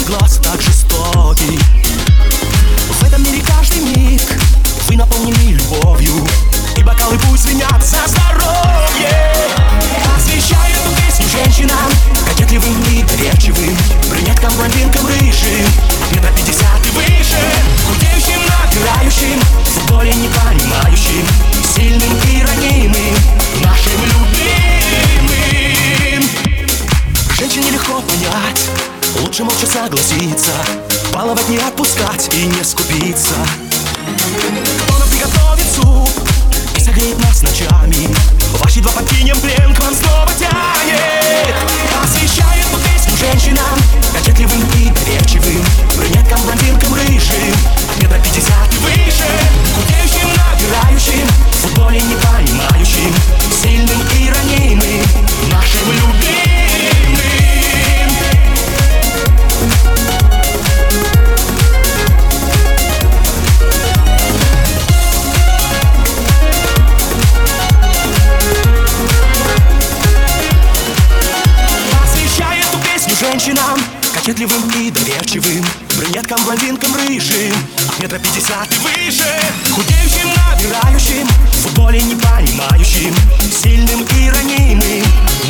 глаз так жестокий. В этом мире каждый миг вы наполнены любовью, и бокалы пусть звенят за здоровье. Освещай эту песню женщинам, кокетливым и доверчивым, брюнеткам, блондинкам, рыжим, от метра 50 и выше, худеющим, набирающим, в футболе не понимающим, сильным и ранимым, нашим любимым. Женщине легко понять, лучше молча согласиться, баловать, не отпускать и не скупиться. Кто нам приготовит суп и согреет нас ночами, ваши два покинем плен, к вам снова тянет. Освещай эту песню женщинам, кокетливым и доверчивым, брюнеткам, блондинкам, рыжим, от метра 50 и выше, худеющим, набирающим, в футболе не понимающим, сильным и ранимым, нашим любимым. Женщинам, кокетливым и доверчивым, брюнеткам, блондинкам, рыжим, от метра 50 и выше, худеющим, набирающим, в футболе не понимающим, сильным и ранимым,